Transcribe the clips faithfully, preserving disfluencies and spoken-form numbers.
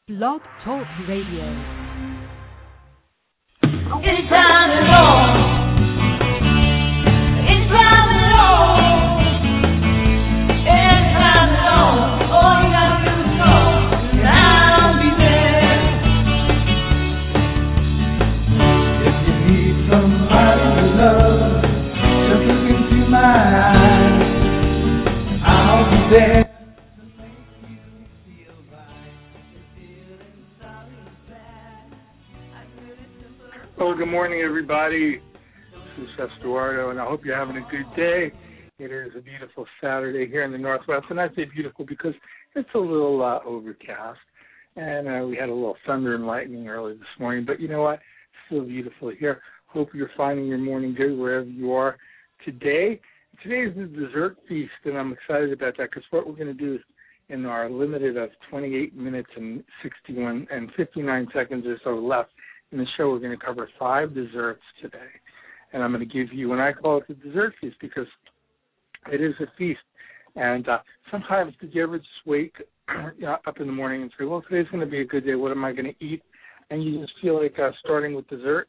Blog Talk Radio. It's time to go. It's time to go. It's time to go. All you gotta do is go, and I'll be there. If you need somebody to love, just look into my eyes. I'll be there. Well, good morning, everybody. This is Chef Eduardo, and I hope you're having a good day. It is a beautiful Saturday here in the Northwest, and I say beautiful because it's a little uh, overcast, and uh, we had a little thunder and lightning early this morning. But you know what? It's still beautiful here. Hope you're finding your morning good wherever you are today. Today is the dessert feast, and I'm excited about that because what we're going to do is in our limited of twenty-eight minutes and sixty-one and fifty-nine seconds or so left in the show, we're going to cover five desserts today. And I'm going to give you, and I call it the dessert feast because it is a feast. And uh, sometimes did you ever just wake up in the morning and say, well, today's going to be a good day. What am I going to eat? And you just feel like uh, starting with dessert.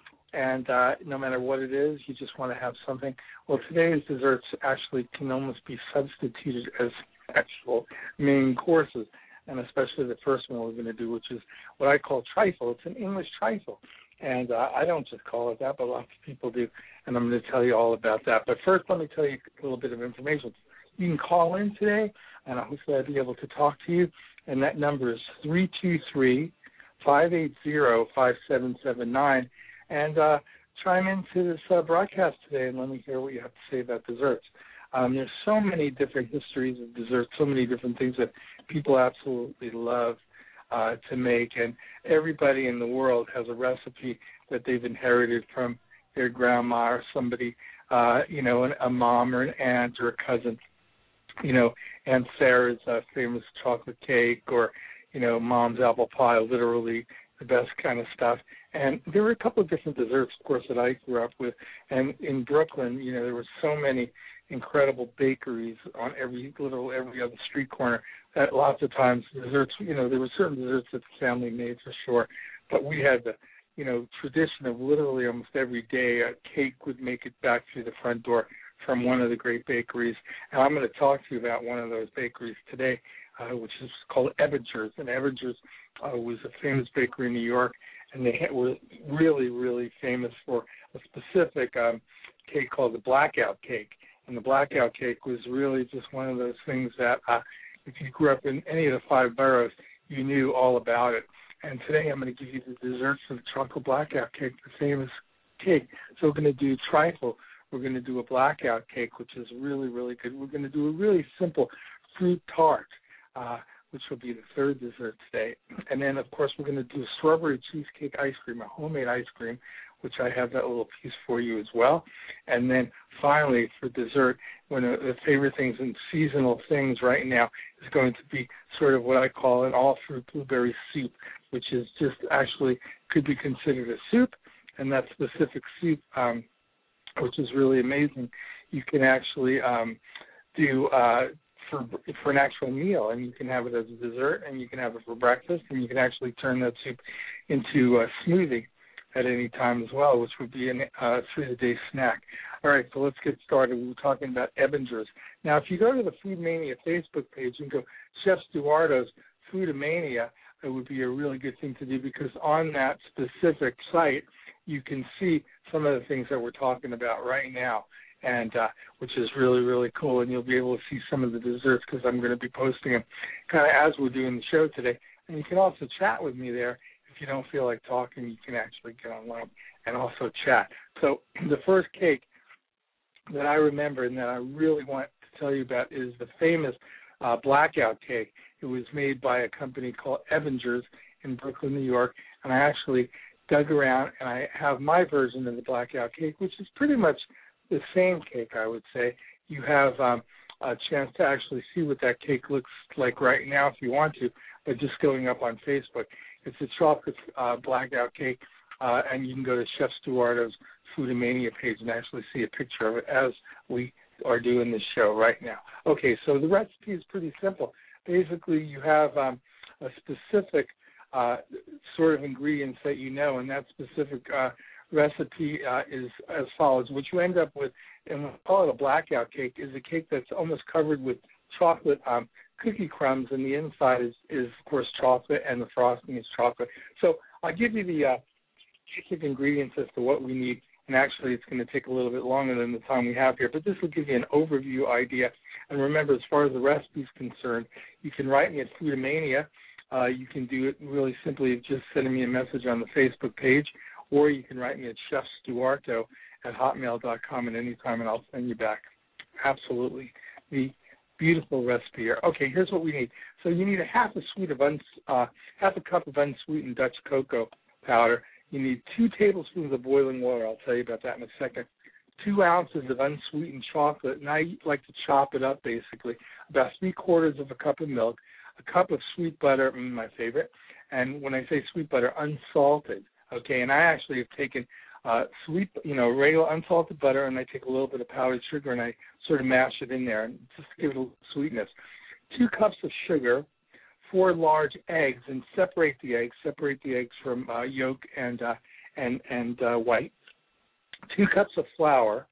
And uh, no matter what it is, you just want to have something. Well, today's desserts actually can almost be substituted as actual main courses. And especially the first one we're going to do, which is what I call trifle. It's an English trifle. And uh, I don't just call it that, but lots of people do. And I'm going to tell you all about that. But first, let me tell you a little bit of information. You can call in today, and hopefully I'll be able to talk to you. And that number is three two three, five eight zero, five seven seven nine. And uh, chime into this uh, broadcast today and let me hear what you have to say about desserts. Um, there's so many different histories of desserts, so many different things that people absolutely love uh, to make, and everybody in the world has a recipe that they've inherited from their grandma or somebody, uh, you know, a mom or an aunt or a cousin. You know, Aunt Sarah's uh, famous chocolate cake, or, you know, Mom's apple pie, literally the best kind of stuff. And there were a couple of different desserts, of course, that I grew up with. And in Brooklyn, you know, there were so many incredible bakeries on every little every other street corner that lots of times desserts, you know, there were certain desserts that the family made for sure, but we had the, you know, tradition of literally almost every day a cake would make it back through the front door from one of the great bakeries. And I'm going to talk to you about one of those bakeries today, uh, which is called Ebbinger's. And Ebbinger's uh, was a famous bakery in New York, and they were really, really famous for a specific um, cake called the Blackout Cake. And the Blackout Cake was really just one of those things that uh, if you grew up in any of the five boroughs, you knew all about it. And today I'm going to give you the desserts for the chocolate Blackout Cake, the famous cake. So we're going to do trifle. We're going to do a Blackout Cake, which is really, really good. We're going to do a really simple fruit tart, uh, which will be the third dessert today. And then, of course, we're going to do a strawberry cheesecake ice cream, a homemade ice cream, which I have that little piece for you as well. And then finally, for dessert, one of the favorite things and seasonal things right now is going to be sort of what I call an all-fruit blueberry soup, which is just actually could be considered a soup. And that specific soup, um, which is really amazing, you can actually um, do uh, for for an actual meal, and you can have it as a dessert, and you can have it for breakfast, and you can actually turn that soup into a smoothie at any time as well, which would be a uh, through-the-day snack. All right, so let's get started. We were talking about Ebbinger's. Now, if you go to the Food Mania Facebook page and go Chef Eduardo's Foodamania, it would be a really good thing to do because on that specific site, you can see some of the things that we're talking about right now, and uh, which is really, really cool. And you'll be able to see some of the desserts because I'm going to be posting them kind of as we're doing the show today. And you can also chat with me there. If you don't feel like talking, you can actually get online and also chat. So the first cake that I remember and that I really want to tell you about is the famous uh, Blackout Cake. It was made by a company called Ebbinger's in Brooklyn, New York, and I actually dug around and I have my version of the Blackout Cake, which is pretty much the same cake, I would say. You have um, a chance to actually see what that cake looks like right now if you want to, by just going up on Facebook. It's a chocolate uh, Blackout Cake, uh, and you can go to Chef Eduardo's Foodamania page and actually see a picture of it as we are doing this show right now. Okay, so the recipe is pretty simple. Basically, you have um, a specific uh, sort of ingredients that you know, and that specific uh, recipe uh, is as follows. What you end up with, and we call it a blackout cake, is a cake that's almost covered with chocolate um, cookie crumbs, and the inside is, is, of course, chocolate, and the frosting is chocolate. So I'll give you the uh, basic ingredients as to what we need, and actually it's going to take a little bit longer than the time we have here, but this will give you an overview idea. And remember, as far as the recipe is concerned, you can write me at Foodamania. Uh, you can do it really simply just sending me a message on the Facebook page, or you can write me at chef stuarto at hotmail dot com at any time, and I'll send you back. Absolutely. The beautiful recipe here. Okay, here's what we need. So you need a half a sweet of uns, uh, half a cup of unsweetened Dutch cocoa powder. You need two tablespoons of boiling water. I'll tell you about that in a second. Two ounces of unsweetened chocolate, and I like to chop it up basically. About three quarters of a cup of milk, a cup of sweet butter, mm, my favorite. And when I say sweet butter, unsalted. Okay, and I actually have taken uh, sweet, you know, regular unsalted butter, and I take a little bit of powdered sugar, and I sort of mash it in there, and just to give it a little sweetness. Two cups of sugar, four large eggs, and separate the eggs. Separate the eggs from uh, yolk and uh, and and uh, white. Two cups of flour,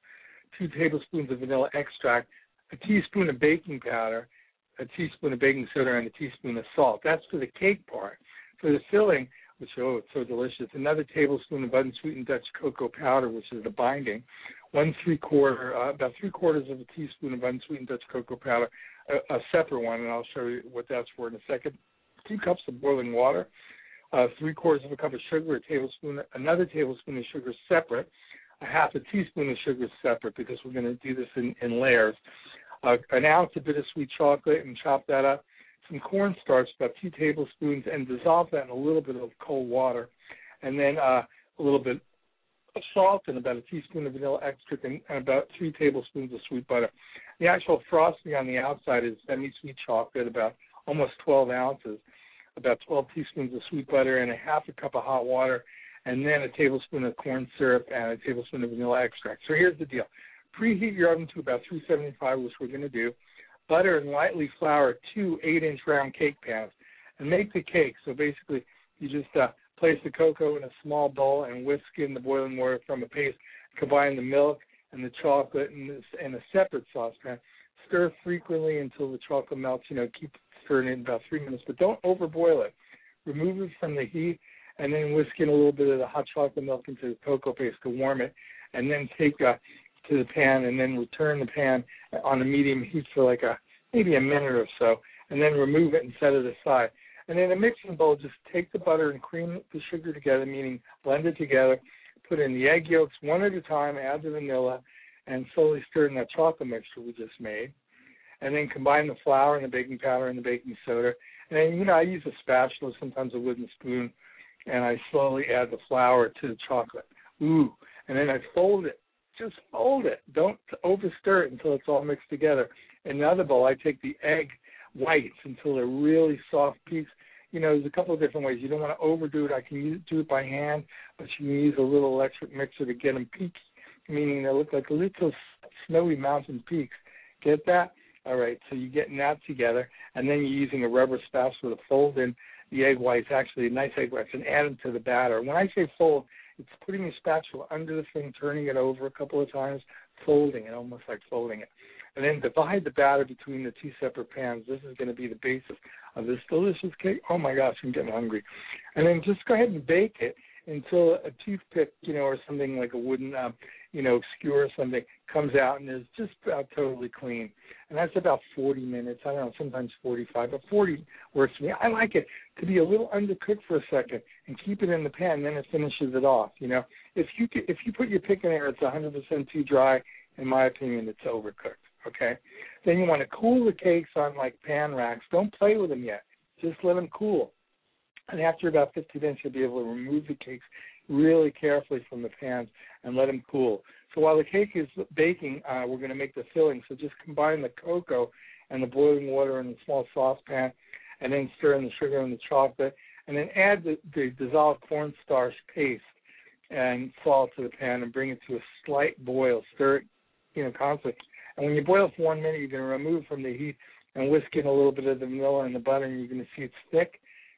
two tablespoons of vanilla extract, a teaspoon of baking powder, a teaspoon of baking soda, and a teaspoon of salt. That's for the cake part. For the filling, which, oh, it's so delicious, another tablespoon of unsweetened Dutch cocoa powder, which is the binding, one three-quarter, uh, about three-quarters of a teaspoon of unsweetened Dutch cocoa powder, a, a separate one, and I'll show you what that's for in a second, two cups of boiling water, uh, three-quarters of a cup of sugar, a tablespoon, another tablespoon of sugar separate, a half a teaspoon of sugar separate, because we're going to do this in, in layers, uh, an ounce of bittersweet chocolate, and chop that up, some cornstarch, about two tablespoons, and dissolve that in a little bit of cold water, and then uh, a little bit of salt and about a teaspoon of vanilla extract, and, and about three tablespoons of sweet butter. The actual frosting on the outside is semi-sweet chocolate, about almost twelve ounces, about twelve teaspoons of sweet butter, and a half a cup of hot water, and then a tablespoon of corn syrup and a tablespoon of vanilla extract. So here's the deal. Preheat your oven to about three seventy-five, which we're going to do. Butter and lightly flour two eight-inch round cake pans, and make the cake. So basically, you just uh, place the cocoa in a small bowl and whisk in the boiling water from a paste. Combine the milk and the chocolate in, this, in a separate saucepan. Stir frequently until the chocolate melts. You know, keep stirring it in about three minutes, but don't overboil it. Remove it from the heat, and then whisk in a little bit of the hot chocolate milk into the cocoa paste to warm it, and then take uh, to the pan, and then return the pan on a medium heat for like a maybe a minute or so, and then remove it and set it aside. And in a mixing bowl, just take the butter and cream the sugar together, meaning blend it together, put in the egg yolks one at a time, add the vanilla, and slowly stir in that chocolate mixture we just made. And then combine the flour and the baking powder and the baking soda. And then, you know, I use a spatula, sometimes a wooden spoon, and I slowly add the flour to the chocolate. Ooh, and then I fold it. Just fold it. Don't over-stir it until it's all mixed together. In another bowl, I take the egg whites until they're really soft peaks. You know, there's a couple of different ways. You don't want to overdo it. I can use, do it by hand, but you can use a little electric mixer to get them peaky, meaning they look like little snowy mountain peaks. Get that? All right, so you're getting that together, and then you're using a rubber spatula to fold in the egg whites, actually nice egg whites, and add them to the batter. When I say fold, it's putting the spatula under the thing, turning it over a couple of times, folding it, almost like folding it. And then divide the batter between the two separate pans. This is going to be the basis of this delicious cake. Oh, my gosh, I'm getting hungry. And then just go ahead and bake it until a toothpick, you know, or something like a wooden, um, you know, skewer or something comes out and is just about totally clean. And that's about forty minutes. I don't know, sometimes forty-five, but forty works for me. I like it to be a little undercooked for a second and keep it in the pan, and then it finishes it off, you know. If you if you put your pick in there, it's one hundred percent too dry. In my opinion, it's overcooked, okay? Then you want to cool the cakes on, like, pan racks. Don't play with them yet. Just let them cool. And after about fifty minutes, you'll be able to remove the cakes really carefully from the pans and let them cool. So while the cake is baking, uh, we're going to make the filling. So just combine the cocoa and the boiling water in a small saucepan, and then stir in the sugar and the chocolate, and then add the, the dissolved cornstarch paste and salt to the pan and bring it to a slight boil. Stir it, you know, constantly. And when you boil for one minute, you're going to remove from the heat and whisk in a little bit of the vanilla and the butter, and you're going to see it's thick.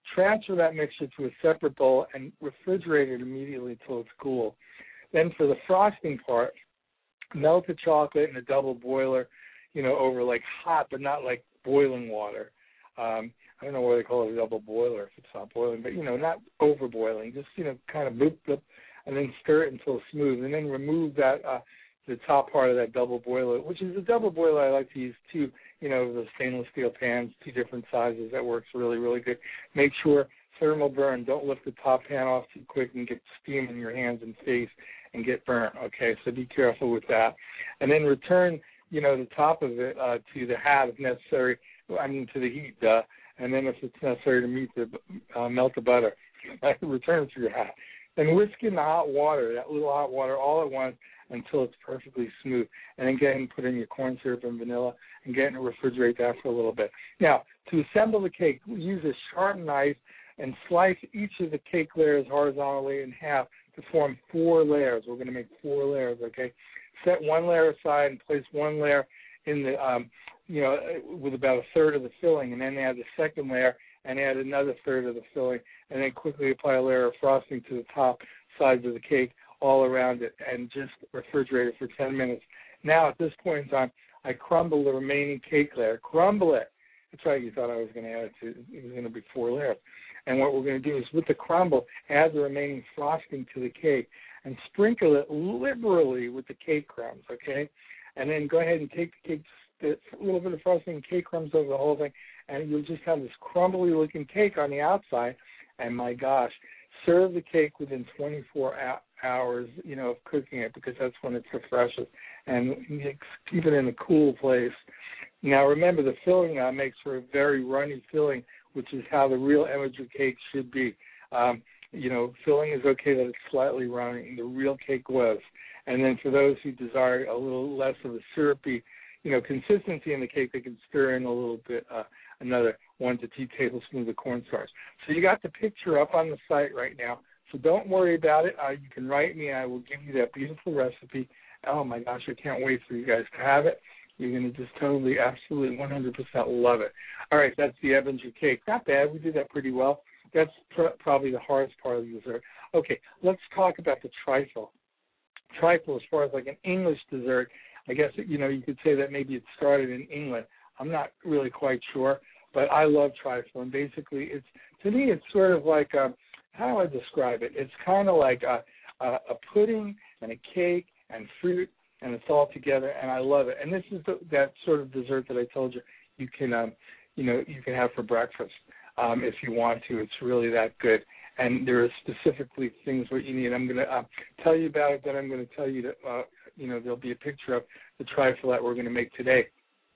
Transfer that mixture to a separate bowl and refrigerate it immediately until it's cool. Then for the frosting part, melt the chocolate in a double boiler, you know, over like hot but not like boiling water. Um, I don't know why they call it a double boiler if it's not boiling, but, you know, not over boiling. Just, you know, kind of boop, boop, and then stir it until it's smooth. And then remove that, uh, the top part of that double boiler, which is a double boiler I like to use two, you know, the stainless steel pans, two different sizes. That works really, really good. Make sure thermal burn. Don't lift the top pan off too quick and get steam in your hands and face and get burnt, okay? So be careful with that. And then return, you know, the top of it uh, to the hat if necessary, I mean to the heat, duh. And then if it's necessary to meet the, uh, melt the butter, return it to your hat. And whisk in the hot water, that little hot water, all at once until it's perfectly smooth. And then get ahead and put in your corn syrup and vanilla and get in and refrigerate that for a little bit. Now, to assemble the cake, use a sharp knife and slice each of the cake layers horizontally in half to form four layers. We're going to make four layers, okay? Set one layer aside and place one layer in the, um, you know, with about a third of the filling, and then add the second layer and add another third of the filling, and then quickly apply a layer of frosting to the top sides of the cake all around it, and just refrigerate it for ten minutes. Now, at this point in time, I crumble the remaining cake layer. Crumble it. That's right, you thought I was going to add it to, it was going to be four layers. And what we're going to do is, with the crumble, add the remaining frosting to the cake and sprinkle it liberally with the cake crumbs, okay? And then go ahead and take the cake, a little bit of frosting and cake crumbs over the whole thing, and you'll just have this crumbly-looking cake on the outside. And, my gosh, serve the cake within twenty-four hours, you know, of cooking it, because that's when it's the freshest. And keep it in a cool place. Now, remember, the filling uh, makes for a very runny filling, which is how the real Eminger cake should be. Um, you know, filling is okay that it's slightly runny. The real cake was. And then for those who desire a little less of a syrupy, you know, consistency in the cake, they can stir in a little bit, uh, another one to two tablespoons of cornstarch. So you got the picture up on the site right now. So don't worry about it. Uh, you can write me. I will give you that beautiful recipe. Oh, my gosh, I can't wait for you guys to have it. You're going to just totally, absolutely, one hundred percent love it. All right, that's the Eminger cake. Not bad. We did that pretty well. That's pr- probably the hardest part of the dessert. Okay, let's talk about the trifle. Trifle, as far as like an English dessert, I guess, you know, you could say that maybe it started in England. I'm not really quite sure, but I love trifle. And basically, it's to me, it's sort of like, a, how do I describe it? It's kind of like a, a, a pudding and a cake and fruit, and it's all together, and I love it. And this is the, that sort of dessert that I told you you can, um, you know, you can have for breakfast um, if you want to. It's really that good. And there are specifically things what you need. I'm going to uh, tell you about it. Then I'm going to tell you that, uh, you know, there'll be a picture of the trifle that we're going to make today.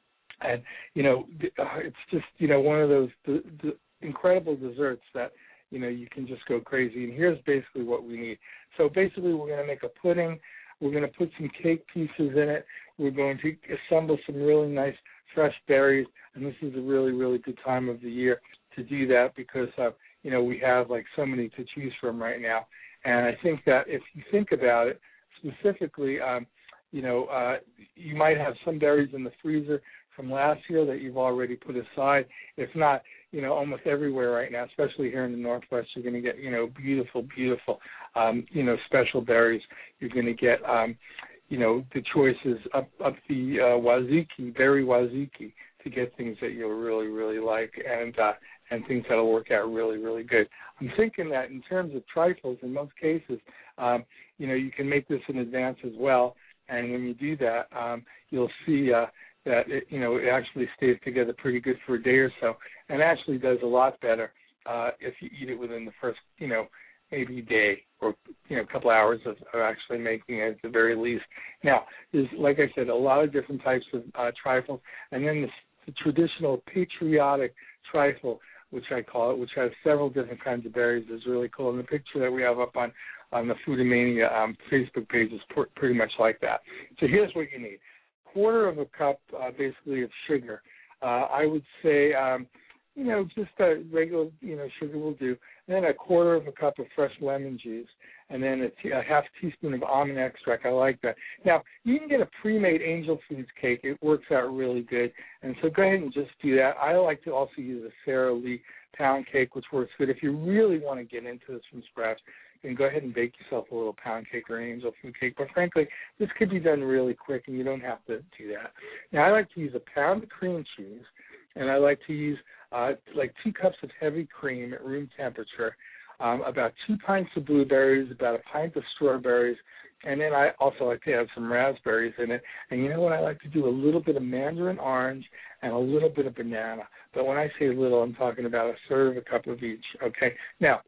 And you know, it's just, you know, one of those the, the incredible desserts that, you know, you can just go crazy. And here's basically what we need. So basically, we're going to make a pudding. We're going to put some cake pieces in it. We're going to assemble some really nice fresh berries, and this is a really, really good time of the year to do that because, uh, you know, we have like so many to choose from right now. And I think that if you think about it specifically, um, you know, uh, you might have some berries in the freezer from last year that you've already put aside. If not, you know, almost everywhere right now, especially here in the Northwest, you're going to get, you know, beautiful, beautiful, um, you know, special berries. You're going to get, um, you know, the choices up, up the uh, Wazuki, berry Wazuki, to get things that you'll really, really like and uh, and things that'll work out really, really good. I'm thinking that in terms of trifles, in most cases, um, you know, you can make this in advance as well. And when you do that, um, you'll see uh, that, it, you know, it actually stays together pretty good for a day or so, and actually does a lot better uh, if you eat it within the first, you know, maybe day or, you know, a couple hours of, of actually making it at the very least. Now, there's, like I said, a lot of different types of uh, trifles, and then the, the traditional patriotic trifle, which I call it, which has several different kinds of berries, is really cool. And the picture that we have up on, on the Foodamania um, Facebook page is pr- pretty much like that. So here's what you need. Quarter of a cup, uh, basically, of sugar. Uh, I would say, um, you know, just a regular, you know, sugar will do. And then a quarter of a cup of fresh lemon juice. And then a, t- a half teaspoon of almond extract. I like that. Now, you can get a pre-made Angel Foods cake. It works out really good. And so go ahead and just do that. I like to also use a Sara Lee pound cake, which works good. If you really want to get into this from scratch, you can go ahead and bake yourself a little pound cake or an angel food cake. But frankly, this could be done really quick, and you don't have to do that. Now, I like to use a pound of cream cheese, and I like to use uh, like two cups of heavy cream at room temperature, um, about two pints of blueberries, about a pint of strawberries, and then I also like to have some raspberries in it. And you know what I like to do? A little bit of mandarin orange and a little bit of banana. But when I say little, I'm talking about a third of a cup of each, okay? Now,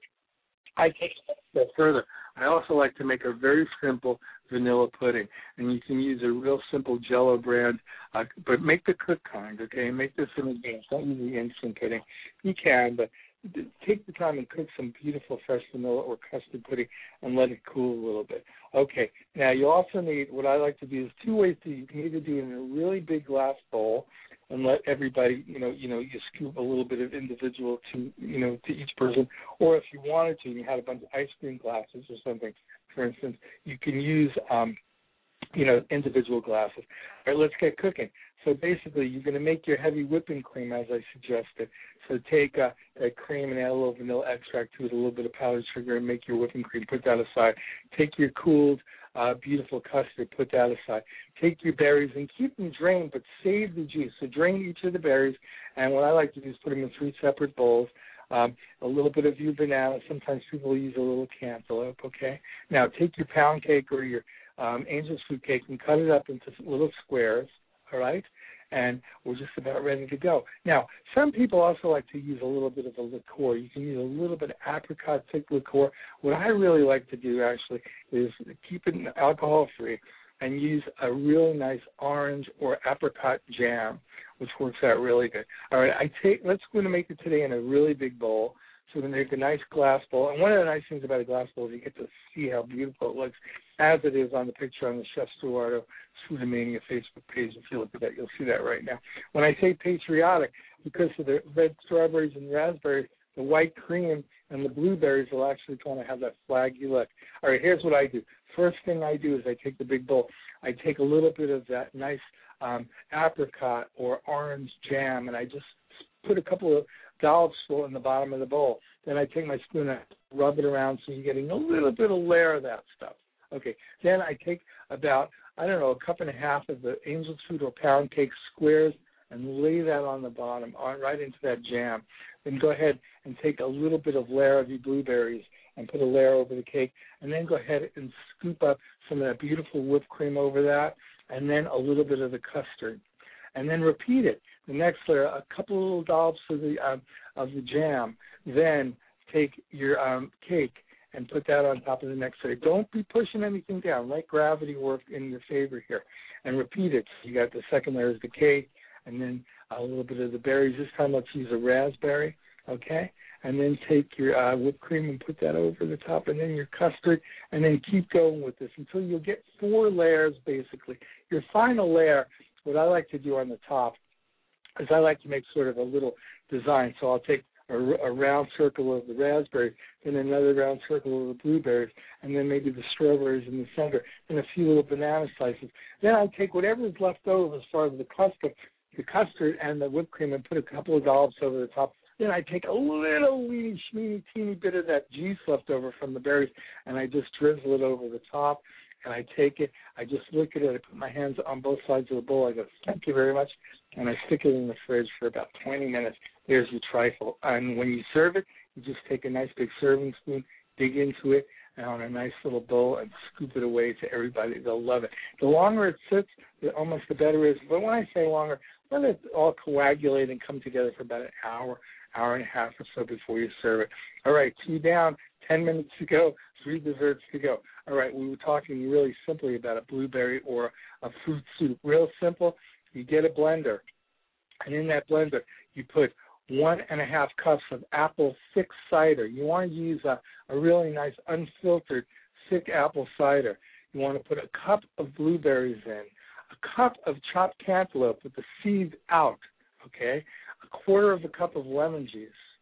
I take it a step further. I also like to make a very simple vanilla pudding, and you can use a real simple Jell-O brand, uh, but make the cooked kind, okay? Make this in advance. Don't use the instant pudding. You can, but take the time and cook some beautiful fresh vanilla or custard pudding and let it cool a little bit. Okay, now you also need, what I like to do is two ways to, you can either do it in a really big glass bowl and let everybody, you know, you know, you scoop a little bit of individual to, you know, to each person, or if you wanted to, you had a bunch of ice cream glasses or something, for instance, you can use, um, you know, individual glasses. All right, let's get cooking. So basically, you're going to make your heavy whipping cream as I suggested. So take uh, that cream and add a little vanilla extract to it, a little bit of powdered sugar, and make your whipping cream. Put that aside. Take your cooled, uh, beautiful custard. Put that aside. Take your berries and keep them drained, but save the juice. So drain each of the berries, and what I like to do is put them in three separate bowls. Um, a little bit of your banana. Sometimes people use a little cantaloupe, okay? Now, take your pound cake or your um, angel's food cake and cut it up into little squares, all right? And we're just about ready to go. Now, some people also like to use a little bit of a liqueur. You can use a little bit of apricot thick liqueur. What I really like to do, actually, is keep it alcohol-free and use a really nice orange or apricot jam, which works out really good. All right, I take. Let's go to make it today in a really big bowl. So we're going to make a nice glass bowl. And one of the nice things about a glass bowl is you get to see how beautiful it looks, as it is on the picture on the Chef Stuardo Foodamania Facebook page. If you look at that, you'll see that right now. When I say patriotic, because of the red strawberries and raspberries, the white cream and the blueberries will actually kind of have that flaggy look. All right, here's what I do. First thing I do is I take the big bowl. I take a little bit of that nice um, apricot or orange jam, and I just put a couple of dollops full in the bottom of the bowl. Then I take my spoon and rub it around so you're getting a little bit of layer of that stuff. Okay. Then I take about, I don't know, a cup and a half of the angel's food or pound cake squares and lay that on the bottom, on, right into that jam. Then go ahead and take a little bit of layer of your blueberries and put a layer over the cake. And then go ahead and scoop up some of that beautiful whipped cream over that, and then a little bit of the custard. And then repeat it. The next layer, a couple of little dollops of the um, of the jam. Then take your um, cake and put that on top of the next layer. Don't be pushing anything down. Let gravity work in your favor here. And repeat it. You got the second layer is the cake, and then a little bit of the berries. This time let's use a raspberry, okay? And then take your uh, whipped cream and put that over the top, and then your custard, and then keep going with this until you'll get four layers, basically. Your final layer, what I like to do on the top is I like to make sort of a little design. So I'll take a, a round circle of the raspberries, then another round circle of the blueberries, and then maybe the strawberries in the center, and a few little banana slices. Then I take whatever is left over as far as the custard, the custard and the whipped cream, and put a couple of dollops over the top. Then I take a little weeny, teeny, teeny bit of that juice left over from the berries, and I just drizzle it over the top. And I take it, I just look at it, I put my hands on both sides of the bowl, I go, thank you very much, and I stick it in the fridge for about twenty minutes. There's your trifle. And when you serve it, you just take a nice big serving spoon, dig into it, and on a nice little bowl, and scoop it away to everybody. They'll love it. The longer it sits, the almost the better it is. But when I say longer, let it all coagulate and come together for about an hour, hour and a half or so before you serve it. All right, two down, ten minutes to go, three desserts to go. All right, we were talking really simply about a blueberry or a fruit soup. Real simple. You get a blender, and in that blender you put one and a half cups of apple thick cider. You want to use a, a really nice unfiltered thick apple cider. You want to put a cup of blueberries in, a cup of chopped cantaloupe with the seeds out, okay, a quarter of a cup of lemon juice,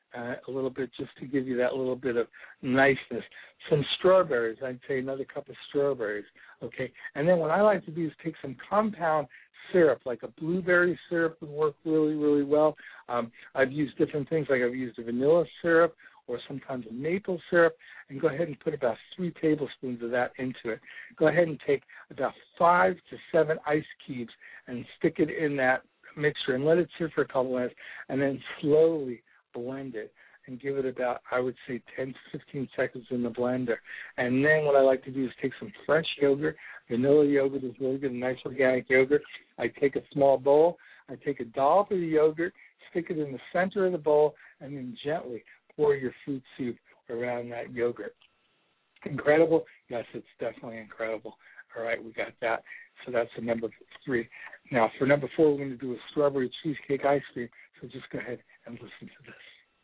uh, a little bit just to give you that little bit of niceness. Some strawberries, I'd say another cup of strawberries, okay? And then what I like to do is take some compound syrup, like a blueberry syrup would work really, really well. Um, I've used different things, like I've used a vanilla syrup or sometimes a maple syrup, and go ahead and put about three tablespoons of that into it. Go ahead and take about five to seven ice cubes and stick it in that mixture and let it sit for a couple minutes, and then slowly blend it and give it about, I would say, ten to fifteen seconds in the blender. And then what I like to do is take some fresh yogurt. Vanilla yogurt is really good, nice organic yogurt. I take a small bowl. I take a dollop of the yogurt, stick it in the center of the bowl, and then gently pour your fruit soup around that yogurt. Incredible? Yes, it's definitely incredible. All right, we got that. So that's the number three. Now, for number four, we're going to do a strawberry cheesecake ice cream. So just go ahead and listen to this.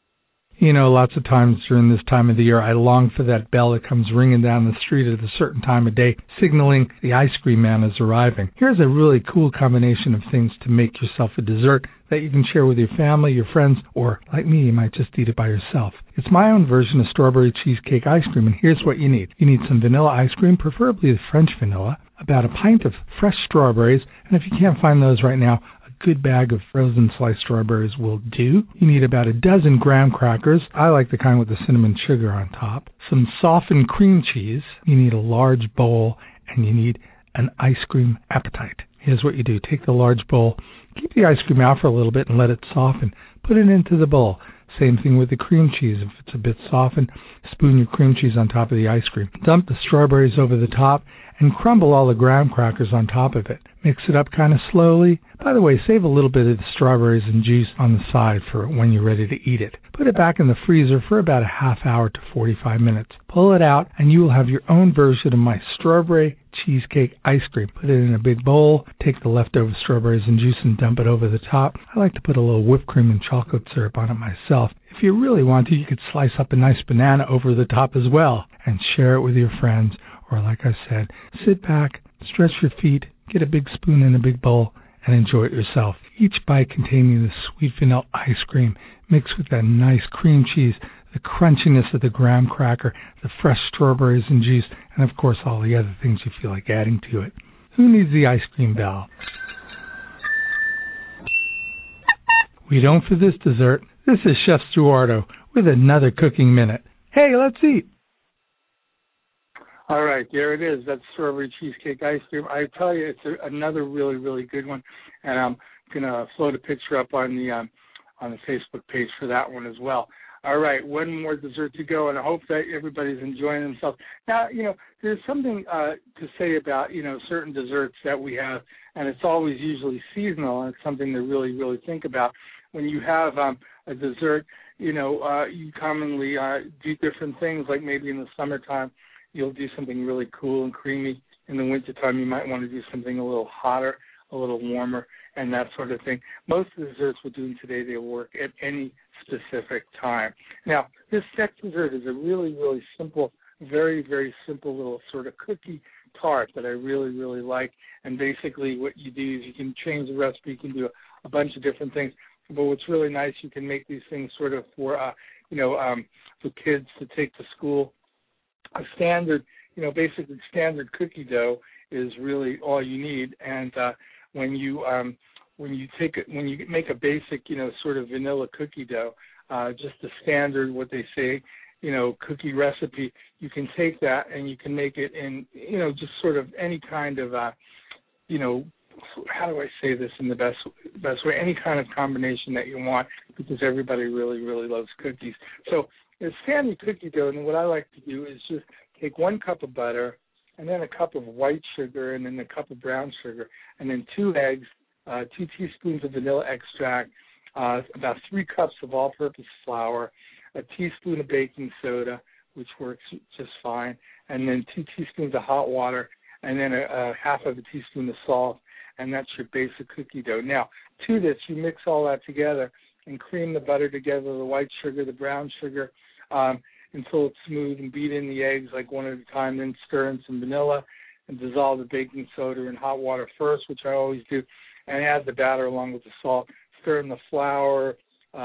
You know, lots of times during this time of the year, I long for that bell that comes ringing down the street at a certain time of day, signaling the ice cream man is arriving. Here's a really cool combination of things to make yourself a dessert that you can share with your family, your friends, or, like me, you might just eat it by yourself. It's my own version of strawberry cheesecake ice cream, and here's what you need. You need some vanilla ice cream, preferably the French vanilla, about a pint of fresh strawberries, and if you can't find those right now, good bag of frozen sliced strawberries will do. You need about a dozen graham crackers. I like the kind with the cinnamon sugar on top. Some softened cream cheese. You need a large bowl, and you need an ice cream appetite. Here's what you do. Take the large bowl, keep the ice cream out for a little bit and let it soften. Put it into the bowl. Same thing with the cream cheese. If it's a bit softened, spoon your cream cheese on top of the ice cream. Dump the strawberries over the top and crumble all the graham crackers on top of it. Mix it up kind of slowly. By the way, save a little bit of the strawberries and juice on the side for when you're ready to eat it. Put it back in the freezer for about a half hour to forty-five minutes. Pull it out, and you will have your own version of my strawberry cheesecake ice cream. Put it in a big bowl, take the leftover strawberries and juice and dump it over the top. I like to put a little whipped cream and chocolate syrup on it myself. If you really want to, you could slice up a nice banana over the top as well and share it with your friends. Or like I said, sit back, stretch your feet, get a big spoon in a big bowl, and enjoy it yourself. Each bite containing the sweet vanilla ice cream mixed with that nice cream cheese, the crunchiness of the graham cracker, the fresh strawberries and juice, and of course all the other things you feel like adding to it. Who needs the ice cream bell? We don't for this dessert. This is Chef Stuardo with another cooking minute. Hey, let's eat. All right, there it is. That's strawberry cheesecake ice cream. I tell you, it's a, another really, really good one, and I'm gonna float a picture up on the um, on the Facebook page for that one as well. All right, one more dessert to go, and I hope that everybody's enjoying themselves. Now, you know, there's something uh, to say about, you know, certain desserts that we have, and it's always usually seasonal, and it's something to really, really think about. When you have um, a dessert, you know, uh, you commonly uh, do different things, like maybe in the summertime, you'll do something really cool and creamy. In the wintertime, you might want to do something a little hotter, a little warmer, and that sort of thing. Most of the desserts we're doing today, they work at any specific time. Now, this next dessert is a really, really simple, very, very simple little sort of cookie tart that I really, really like. And basically what you do is you can change the recipe. You can do a, a bunch of different things. But what's really nice, you can make these things sort of for, uh, you know, um, for kids to take to school. A standard, you know, basically standard cookie dough is really all you need. And uh, when you um, when you take it, when you make a basic, you know, sort of vanilla cookie dough, uh, just the standard, what they say, you know, cookie recipe, you can take that and you can make it in, you know, just sort of any kind of, uh, you know, how do I say this in the best best way? Any kind of combination that you want, because everybody really, really loves cookies. So the standard cookie dough, and what I like to do is just take one cup of butter and then a cup of white sugar and then a cup of brown sugar and then two eggs, uh, two teaspoons of vanilla extract, uh, about three cups of all-purpose flour, a teaspoon of baking soda, which works just fine, and then two teaspoons of hot water, and then a, a half of a teaspoon of salt, and that's your basic cookie dough. Now, to this, you mix all that together and cream the butter together, the white sugar, the brown sugar, um, until it's smooth, and beat in the eggs like one at a time, then stir in some vanilla and dissolve the baking soda in hot water first, which I always do, and add the batter along with the salt. Stir in the flour, uh,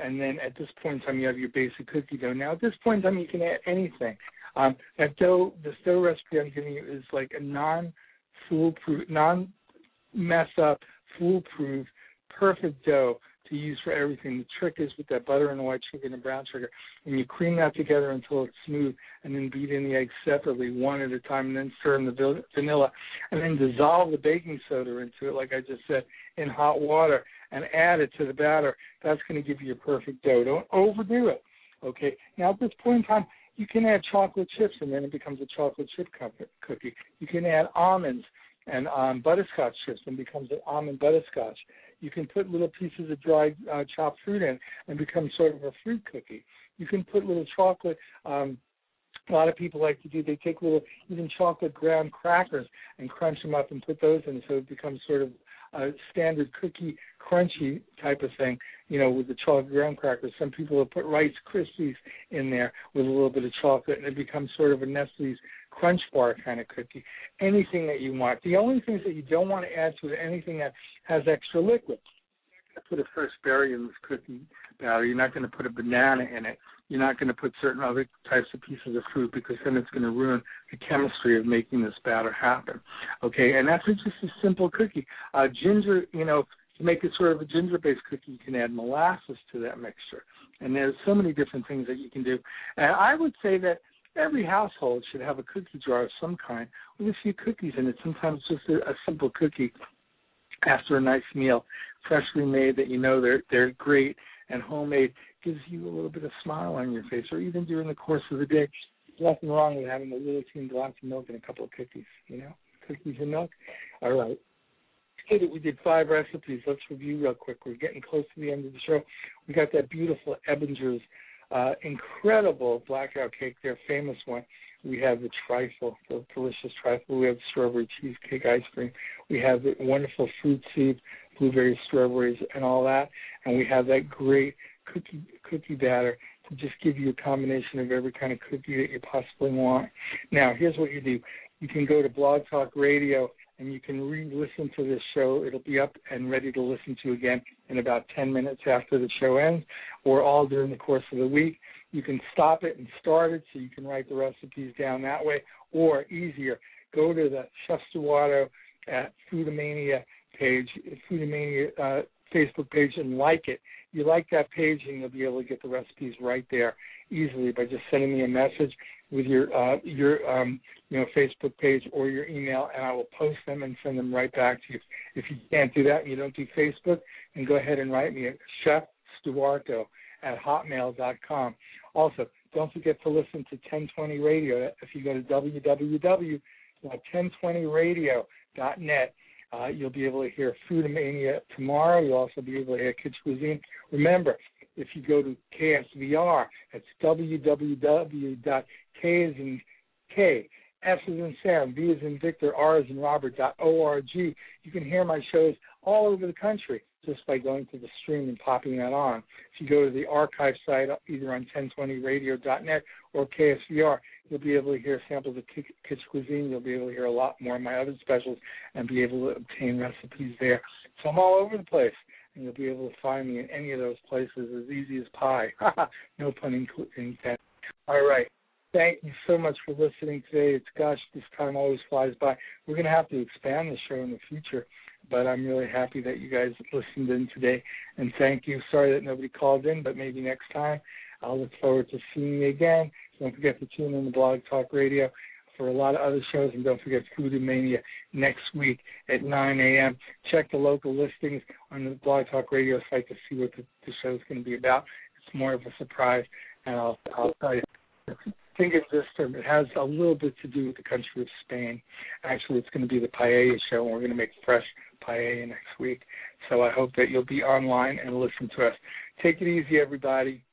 and then at this point in time, you have your basic cookie dough. Now, at this point in time, you can add anything. Um, that dough, this dough recipe I'm giving you is like a non-foolproof, non-mess-up, foolproof, perfect dough to use for everything. The trick is with that butter and the white sugar and the brown sugar, when you cream that together until it's smooth, and then beat in the eggs separately, one at a time, and then stir in the vanilla, and then dissolve the baking soda into it, like I just said, in hot water, and add it to the batter. That's going to give you a perfect dough. Don't overdo it. Okay. Now, at this point in time, you can add chocolate chips, and then it becomes a chocolate chip cookie. You can add almonds and um, butterscotch chips, and it becomes an almond butterscotch. You can put little pieces of dried uh, chopped fruit in and become sort of a fruit cookie. You can put little chocolate. Um, a lot of people like to do, they take little, even chocolate graham crackers and crunch them up and put those in, so it becomes sort of a standard cookie, crunchy type of thing, you know, with the chocolate graham crackers. Some people will put Rice Krispies in there with a little bit of chocolate, and it becomes sort of a Nestle's Crunch Bar kind of cookie. Anything that you want. The only things that you don't want to add to it, anything that has extra liquid. You're not going to put a fresh berry in this cookie batter. You're not going to put a banana in it. You're not going to put certain other types of pieces of fruit, because then it's going to ruin the chemistry of making this batter happen. Okay, and that's just a simple cookie. Uh, ginger, you know, to make it sort of a ginger-based cookie, you can add molasses to that mixture. And there's so many different things that you can do. And I would say that every household should have a cookie jar of some kind with a few cookies in it, sometimes just a, a simple cookie after a nice meal, freshly made, that you know they're they're great and homemade, gives you a little bit of smile on your face, or even during the course of the day. There's nothing wrong with having a little teeny glass of milk and a couple of cookies, you know, cookies and milk. All right. Okay, we did five recipes. Let's review real quick. We're getting close to the end of the show. We got that beautiful Ebinger's uh, incredible blackout cake, their famous one. We have the trifle, the delicious trifle. We have the strawberry cheesecake ice cream. We have the wonderful fruit seed, blueberries, strawberries, and all that. And we have that great cookie cookie batter to just give you a combination of every kind of cookie that you possibly want. Now, here's what you do. You can go to Blog Talk Radio, and you can re-listen to this show. It'll be up and ready to listen to again in about ten minutes after the show ends, or all during the course of the week. You can stop it and start it, so you can write the recipes down that way. Or, easier, go to the Chef Stuardo at Foodamania page, Foodamania uh, Facebook page, and like it. You like that page, and you'll be able to get the recipes right there easily by just sending me a message with your uh, your um, you know Facebook page or your email, and I will post them and send them right back to you. If you can't do that and you don't do Facebook, then go ahead and write me at Chef Stuardo at hotmail dot com. Also, don't forget to listen to ten twenty Radio. If you go to w w w dot ten twenty radio dot net, uh, you'll be able to hear Foodamania tomorrow. You'll also be able to hear Kitchen Cuisine. Remember, if you go to K S V R, that's w w w dot k as in K, S as in Sam, V as in Victor, R as in Robert, dot O R G. You can hear my shows all over the country just by going to the stream and popping that on. If you go to the archive site, either on ten twenty radio dot net or K S V R, you'll be able to hear samples of Kitchen Cuisine. You'll be able to hear a lot more of my other specials and be able to obtain recipes there. So I'm all over the place, and you'll be able to find me in any of those places as easy as pie. No pun intended. All right. Thank you so much for listening today. It's, gosh, this time always flies by. We're going to have to expand the show in the future, but I'm really happy that you guys listened in today, and thank you. Sorry that nobody called in, but maybe next time. I'll look forward to seeing you again. Don't forget to tune in to Blog Talk Radio for a lot of other shows, and don't forget Foodamania next week at nine a.m. Check the local listings on the Blog Talk Radio site to see what the, the show is going to be about. It's more of a surprise, and I'll, I'll tell you. Think of this term. It has a little bit to do with the country of Spain. Actually, it's going to be the paella show, and we're going to make fresh paella next week. So I hope that you'll be online and listen to us. Take it easy, everybody.